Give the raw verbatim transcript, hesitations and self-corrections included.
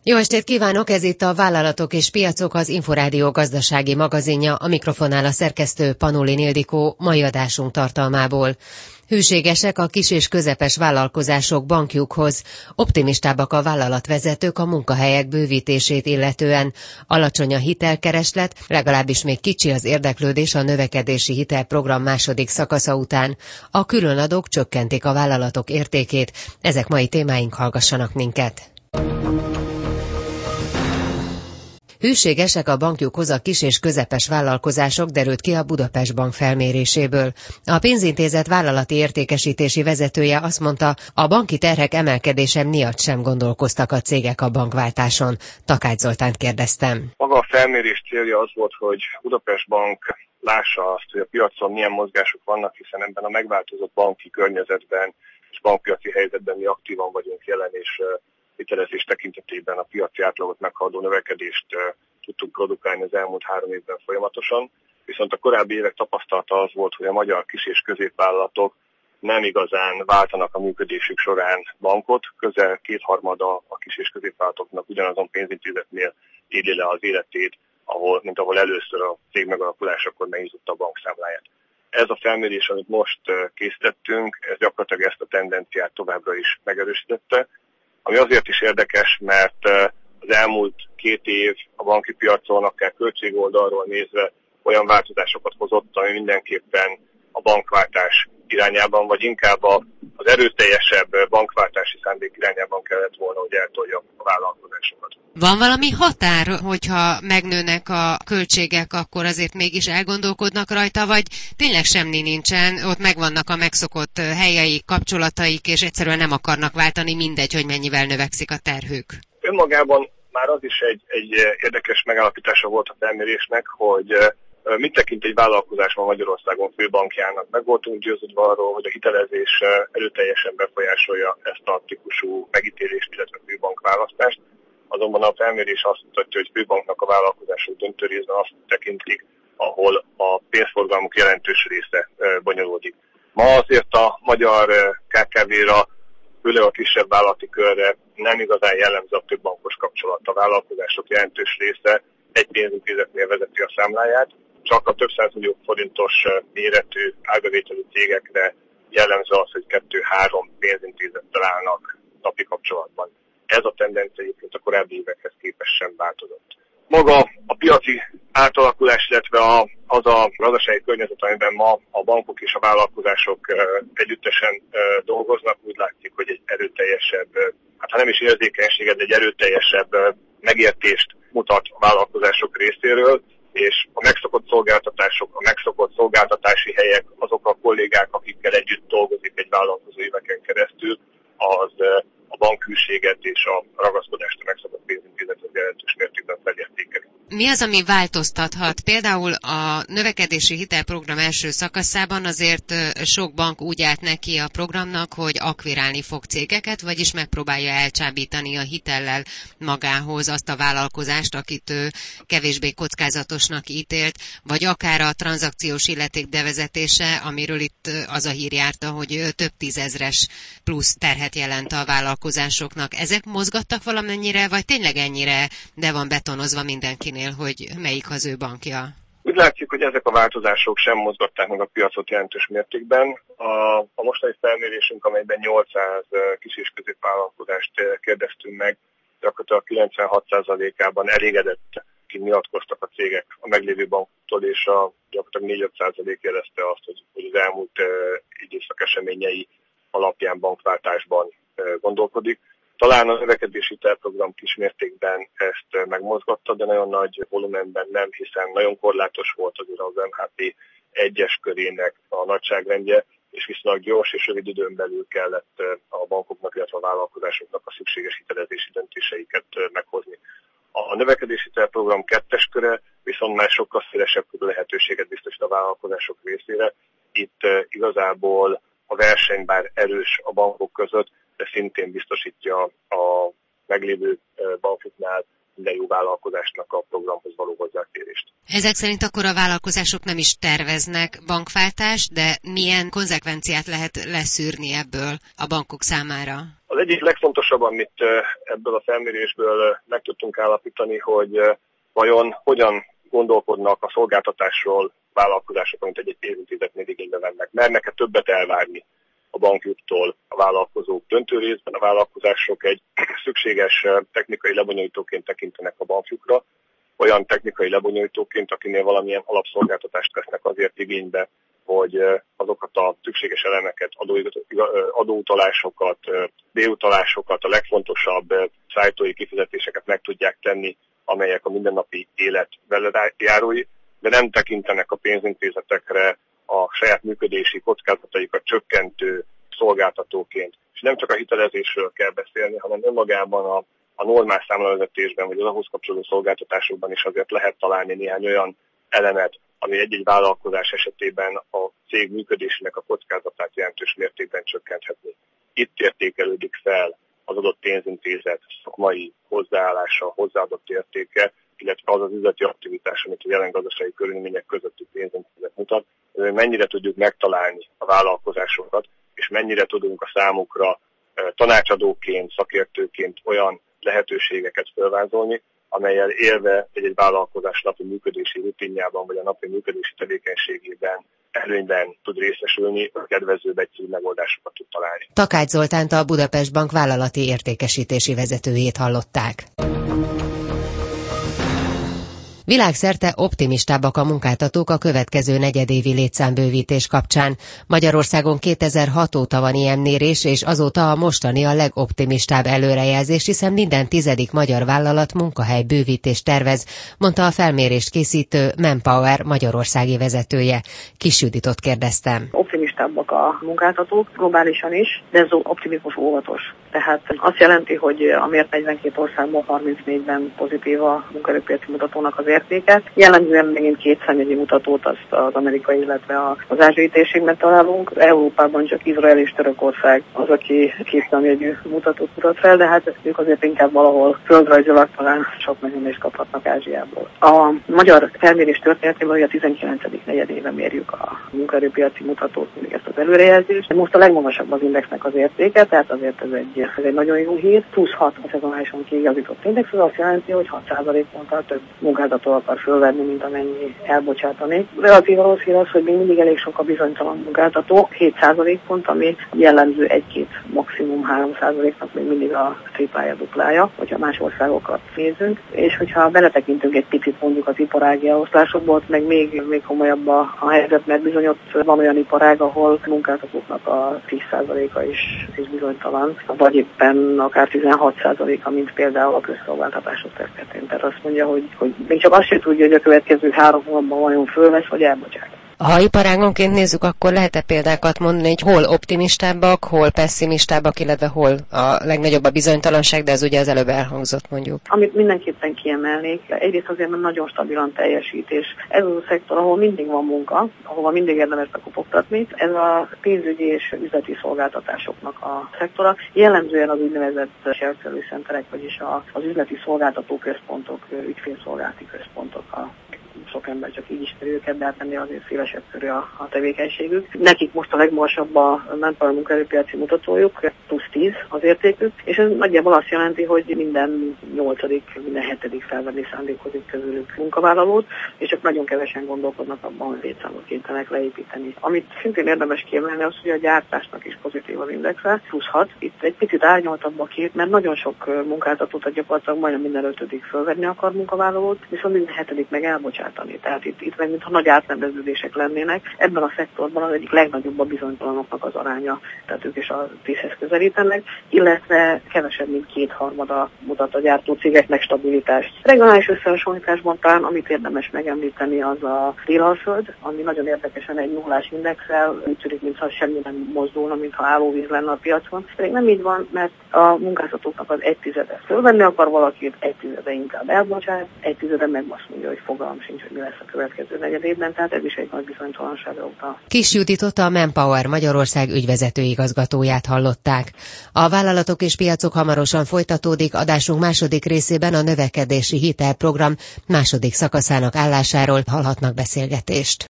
Jó estét kívánok, ez itt a Vállalatok és Piacok, az Inforádió gazdasági magazinja, a mikrofonnál a szerkesztő Panulin Ildikó, mai adásunk tartalmából. Hűségesek a kis és közepes vállalkozások bankjukhoz, optimistábbak a vállalatvezetők a munkahelyek bővítését illetően, alacsony a hitelkereslet, legalábbis még kicsi az érdeklődés a növekedési hitelprogram második szakasza után, a különadók csökkentik a vállalatok értékét, ezek mai témáink, hallgassanak minket. Hűségesek a bankjukhoz a kis és közepes vállalkozások, derült ki a Budapest Bank felméréséből. A pénzintézet vállalati értékesítési vezetője azt mondta, a banki terhek emelkedése miatt sem gondolkoztak a cégek a bankváltáson. Takács Zoltánt kérdeztem. Maga a felmérés célja az volt, hogy Budapest Bank lássa azt, hogy a piacon milyen mozgások vannak, hiszen ebben a megváltozott banki környezetben és bankpiaci helyzetben mi aktívan vagyunk jelen, és hitelezés tekintetében a piaci átlagot meghaladó növekedést uh, tudtunk produkálni az elmúlt három évben folyamatosan. Viszont a korábbi évek tapasztalata az volt, hogy a magyar kis- és középvállalatok nem igazán váltanak a működésük során bankot. Közel kétharmada a kis- és középvállalatoknak ugyanazon pénzintézetnél éli le az életét, ahol, mint ahol először a cég megalakulásakor megnyitotta a bankszámláját. Ez a felmérés, amit most uh, készítettünk, ez gyakorlatilag ezt a tendenciát továbbra is megerősítette. Ami azért is érdekes, mert az elmúlt két év a banki piacon, akár költségoldalról nézve olyan változásokat hozott, ami mindenképpen a bankváltás irányában, vagy inkább az erőteljesebb bankváltási szándék irányában kellett volna, hogy eltolja a vállalkozásokat. Van valami határ, hogyha megnőnek a költségek, akkor azért mégis elgondolkodnak rajta, vagy tényleg semmi nincsen, ott megvannak a megszokott helyeik, kapcsolataik, és egyszerűen nem akarnak váltani, mindegy, hogy mennyivel növekszik a terhük? Önmagában már az is egy, egy érdekes megállapítása volt a felmérésnek, hogy mit tekint egy vállalkozás ma Magyarországon főbankjának. Meg voltunk győződve arról, hogy a hitelezés erőteljesen befolyásolja ezt a típusú megítélést, illetve főbankválasztást. Azonban a felmérés azt mutatja, hogy főbanknak a vállalkozások döntő részben azt tekintik, ahol a pénzforgalmuk jelentős része bonyolódik. Ma azért a magyar ká ká vé-ra, főleg a kisebb vállalati körre nem igazán jellemző a több bankos kapcsolat. A vállalkozások jelentős része egy pénzintézetnél vezeti a számláját, csak a több százmillió forintos méretű árbevételű cégekre jellemző az, hogy kettő-három pénzintézettel állnak napi kapcsolatban. Ez a tendencia egyébként a korábbi évekhez képest sem változott. Maga a piaci átalakulás, illetve a, az a gazdasági környezet, amiben ma a bankok és a vállalkozások együttesen dolgoznak, úgy látszik, hogy egy erőteljesebb, hát ha nem is érzékenységet, de egy erőteljesebb megértést mutat a vállalkozások részéről, és a megszokott szolgáltatások, a megszokott szolgáltatási helyek, azok a kollégák, akikkel együtt dolgozik egy vállalkozó éveken keresztül, az a bankhűséget és a ragaszkodást a megszokott pénzintézethez jelentős mértékben felértékeli. Mi az, ami változtathat? Például a növekedési hitelprogram első szakaszában azért sok bank úgy állt neki a programnak, hogy akvirálni fog cégeket, vagyis megpróbálja elcsábítani a hitellel magához azt a vállalkozást, akit ő kevésbé kockázatosnak ítélt, vagy akár a tranzakciós illeték bevezetése, amiről itt az a hír járta, hogy több tízezres plusz terhet jelent a vállalkozásoknak. Ezek mozgattak valamennyire, vagy tényleg ennyire de van betonozva mindenkinél, hogy melyik az ő bankja? Úgy látszik, hogy ezek a változások sem mozgatták meg a piacot jelentős mértékben. A, a mostani felmérésünk, amelyben nyolcszáz kis és középvállalkozást kérdeztünk meg, gyakorlatilag kilencvenhat százalékában elégedett, ki nyilatkoztak a cégek a meglévő banktól, és a gyakorlatilag négy-öt százalék jelezte azt, hogy, hogy az elmúlt uh, időszak eseményei alapján bankváltásban uh, gondolkodik. Talán a növekedési hitelprogram kismértékben ezt megmozgatta, de nagyon nagy volumenben nem, hiszen nagyon korlátos volt azért az em há pé egyes körének a nagyságrendje, és viszonylag gyors és rövid időn belül kellett a bankoknak, illetve a vállalkozásoknak a szükséges hitelezési döntéseiket meghozni. A növekedési hitelprogram kettes köre viszont már sokkal szélesebb körű lehetőséget biztosít a vállalkozások részére. Itt igazából a verseny bár erős a bankok között, de szintén biztosítja a meglévő bankoknál minden jó vállalkozásnak a programhoz való hozzáférést. Ezek szerint akkor a vállalkozások nem is terveznek bankváltást, de milyen konzekvenciát lehet leszűrni ebből a bankok számára? Az egyik legfontosabb legfontosabb, amit ebből a felmérésből meg tudtunk állapítani, hogy vajon hogyan gondolkodnak a szolgáltatásról vállalkozások, amit egy-egy pénzintézetnél igénybe vennek. Mernek-e többet elvárni a bankjuktól a vállalkozók? Döntő részben a vállalkozások egy szükséges technikai lebonyolítóként tekintenek a bankjukra, olyan technikai lebonyolítóként, akinél valamilyen alapszolgáltatást vesznek azért igénybe, hogy azokat a szükséges elemeket, adóutalásokat, B-utalásokat, a legfontosabb szállítói kifizetéseket meg tudják tenni, amelyek a mindennapi élet velejárói, de nem tekintenek a pénzintézetekre a saját működési kockázataikat csökkentő szolgáltatóként. És nem csak a hitelezésről kell beszélni, hanem önmagában a, a normál számlavezetésben, vagy az ahhoz kapcsolódó szolgáltatásokban is azért lehet találni néhány olyan elemet, ami egy-egy vállalkozás esetében a cég működésének a kockázatát jelentős mértékben csökkenthetni. Itt értékelődik fel az adott pénzintézet szakmai hozzáállása, hozzáadott értéke, illetve az az üzleti aktivitás, amit a jelen gazdasági körülmények közötti pénzintézet mutat, hogy mennyire tudjuk megtalálni a vállalkozásokat, és mennyire tudunk a számukra tanácsadóként, szakértőként olyan lehetőségeket felvázolni, amellyel élve egy-egy vállalkozás napi működési rutinjában, vagy a napi működési tevékenységében előnyben tud részesülni, a kedvezőbb egyszerű megoldásokat tud találni. Takács Zoltánt, a Budapest Bank vállalati értékesítési vezetőjét hallották. Világszerte optimistábbak a munkáltatók a következő negyedévi létszámbővítés kapcsán. Magyarországon kétezer-hat óta van ilyen mérés, és azóta a mostani a legoptimistább előrejelzés, hiszen minden tizedik magyar vállalat munkahely bővítést tervez, mondta a felmérést készítő Manpower magyarországi vezetője. Kis Juditot kérdeztem. Optimistábbak a munkáltatók, globálisan is, de ez optimizmus óvatos. Tehát azt jelenti, hogy amért negyvenkét országban, harmincnégyben pozitív a munkaerőpiaci mutatónak az értéke. Jellemzően megint két számjegyű mutatót azt az amerikai, illetve az ázsiai térségben találunk. Európában csak Izrael és Törökország az, aki két számjegyű mutatót mutat fel, de hát ők azért inkább valahol földrajzilag talán sok megnyomést kaphatnak Ázsiából. A magyar felmérés történetében, hogy a tizenkilencedik negyedéve mérjük a munkaerőpiaci mutatót, mindig ezt az előrejelzést. Most a legmagasabb az indexnek az értéke, tehát azért ez egy, ez egy nagyon jó hír. plusz hat a szezonálisan kiigazított index, az azt jelenti, hogy hat százalék ponttal több munkáltató akar fölvenni, mint amennyi elbocsátani. Relatív valószínű az, hogy még mindig elég sok a bizonytalan munkáltató, hét százalék pont, ami jellemző egy-két, maximum három százaléknak még mindig a triplája, duplája, hogyha más országokat nézünk. És hogyha beletekintünk egy picit mondjuk az iparági eloszlásokból, ott meg még, még komolyabb a, a helyzet, mert bizony ott van olyan iparág, ahol munkáltatóknak a tíz százaléka is, is bizonytalan, vagy éppen akár tizenhat százaléka, mint például a közszolgáltatások területén. Tehát azt mondja, hogy, hogy még csak azt sem tudja, hogy a következő három hónapban vajon fölvesz, vagy elbocsát. Ha iparágonként nézzük, akkor lehet-e példákat mondani, hogy hol optimistábbak, hol pessimistábbak, illetve hol a legnagyobb a bizonytalanság, de ez ugye az előbb elhangzott mondjuk. Amit mindenképpen kiemelnék, egyrészt azért, mert nagyon stabilan teljesít, és ez az a szektor, ahol mindig van munka, ahova mindig érdemes bekopogtatni. Ez a pénzügyi és üzleti szolgáltatásoknak a szektora. Jellemzően az úgynevezett shared service centerek, vagyis az üzleti szolgáltató központok, ügyfélszolgálati központok, a sok ember csak így ismeri őket, de hát ennél azért szélesebb körű a, a tevékenységük. Nekik most a legmagasabb a Manpower munkaerőpiaci mutatójuk, plusz tíz az értékük, és ez nagyjából azt jelenti, hogy minden nyolcadik, minden hetedik felvenni szándékozik közülük munkavállalót, és csak nagyon kevesen gondolkodnak abban, hogy létszámot kénytelenek leépíteni. Amit szintén érdemes kiemelni az, hogy a gyártásnak is pozitív az indexe, plusz hat. Itt egy picit árnyaltabb a kép, mert nagyon sok munkáltatót a gyakorlatilag majdnem minden ötödik fölvenni akar munkavállalót, viszont minden hetedik meg elbocsátani. Tehát itt, itt meg mintha nagy átrendeződések lennének. Ebben a szektorban az egyik legnagyobb a bizonytalanoknak az aránya, tehát ők is a tízhez közelítenek, illetve kevesebb, mint kétharmada mutat a gyártócégeknek stabilitást. Regionális összehasonlításban talán, amit érdemes megemlíteni, az a Délalföld, ami nagyon érdekesen egy nullás indexel, úgy tűnik, mintha semmi nem mozdulna, mintha állóvíz lenne a piacon. Pedig nem így van, mert a munkáltatóknak az egy tizede fölvenni akar valakit, egy tizede inkább elbocsát, egy tizede meg azt mondja, hogy fogalm sincs, hogy mi lesz a következő negyed évben, tehát ez is egy nagy bizonytalanság óta. Kis Juditot, a Manpower Magyarország ügyvezető igazgatóját hallották. A vállalatok és piacok hamarosan folytatódik, adásunk második részében a növekedési hitelprogram második szakaszának állásáról hallhatnak beszélgetést.